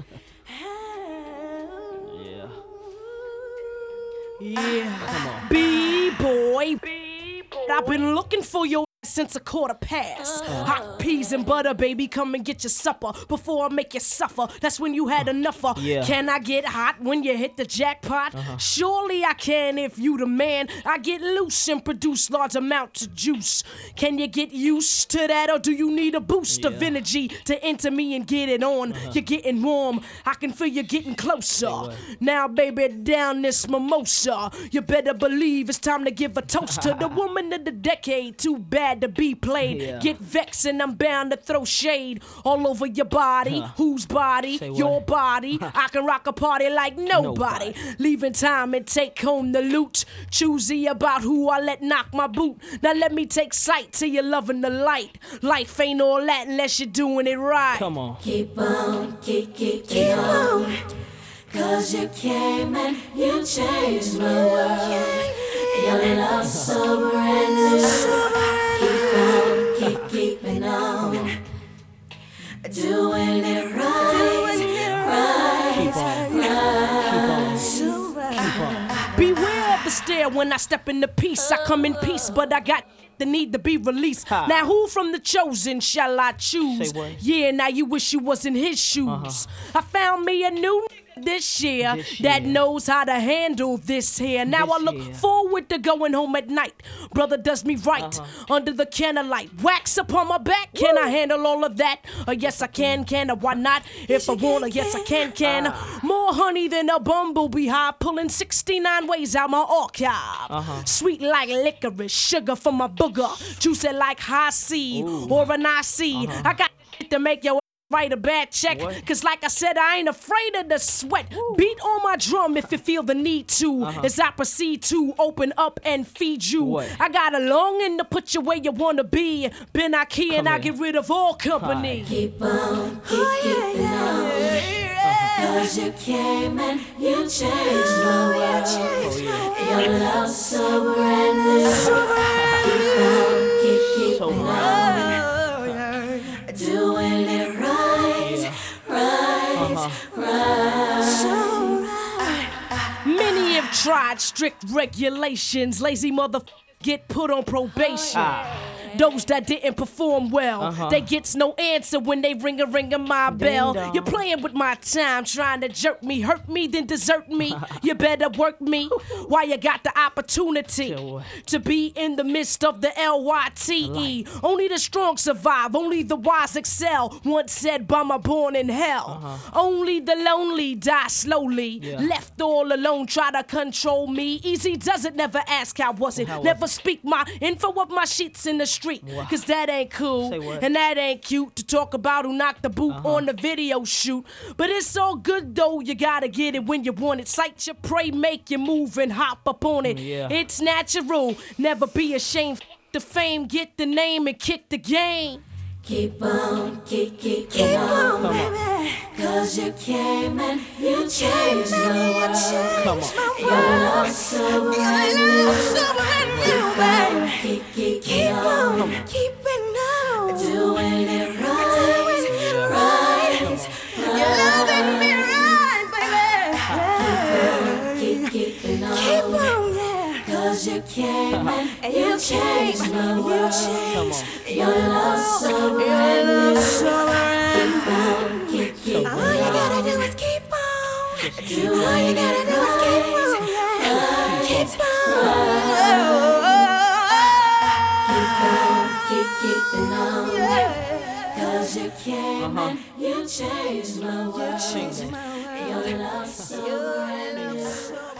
Yeah. Yeah. Come on. B-boy. I've been looking for your since 1:15. Hot peas and butter, baby, come and get your supper before I make you suffer. That's when you had enough of. Yeah. Can I get hot when you hit the jackpot? Surely I can if you the man. I get loose and produce large amounts of juice. Can you get used to that, or do you need a boost of Yeah. energy to enter me and get it on? You're getting warm. I can feel you getting closer. Now, baby, down this mimosa. You better believe it's time to give a toast to the woman of the decade. Too bad to be played. Yeah. Get vexed and I'm bound to throw shade all over your body. Whose body? Say what? Your body. I can rock a party like nobody. Leaving time and take home the loot. Choosy about who I let knock my boot. Now let me take sight till you're loving the light. Life ain't all that unless you're doing it right. Come on. Keep on, keep on. 'Cause you came and you changed my world. Your love so brand new. Keep on, keeping on. Doing it right, Beware of the stare when I step into peace. I come in peace, but I got the need to be released. Now who from the chosen shall I choose? Say what? Yeah, now you wish you was in his shoes. I found me a new this year that knows how to handle this here. Now I look forward to going home at night. Brother does me right under the candlelight. Wax upon my back. Can I handle all of that? Yes, I can. I? Why not? If I wanna, yes, I can. More honey than a bumblebee hive, pulling 69 ways out my archive. Sweet like licorice, sugar for my booger, juicy like high C or an IC. I got to make your write a bad check, cause like I said, I ain't afraid of the sweat. Beat on my drum if you feel the need to, as I proceed to open up and feed you. I got a longing to put you where you wanna be. Been I key and I get rid of all company. keep on, keeping on. 'Cause you came and you changed my world. Your love so brand new. Keep on, keeping on. Doing it right. Many have tried strict regulations. Lazy mother get put on probation. Those that didn't perform well, they gets no answer when they ring my bell. dong. You're playing with my time, trying to jerk me, hurt me, then desert me. You better work me while you got the opportunity to be in the midst of the LYTE. Only the strong survive, only the wise excel. Once said by my born in hell. Only the lonely die slowly. Left all alone, try to control me. Easy does it, never ask how was it. Never speak my info of my sheets in the street. Cause that ain't cool, and that ain't cute to talk about who knocked the boot on the video shoot. But it's all good though, you gotta get it when you want it. Sight your prey, make you move and hop up on it. It's natural, never be ashamed. The fame, get the name and kick the game. Keep on, keep on, baby. 'Cause you came and you changed my world. Your love so brand new. Keep on, keeping on. Doing it right. You're loving me right, baby. Keeping on. 'Cause you came and you changed my world. Your love so brand new. Keep on. All you gotta do is keep on. All you gotta do is keep on. Keep on. Keeping on. 'Cause you came and you changed my world. Your love so brand new.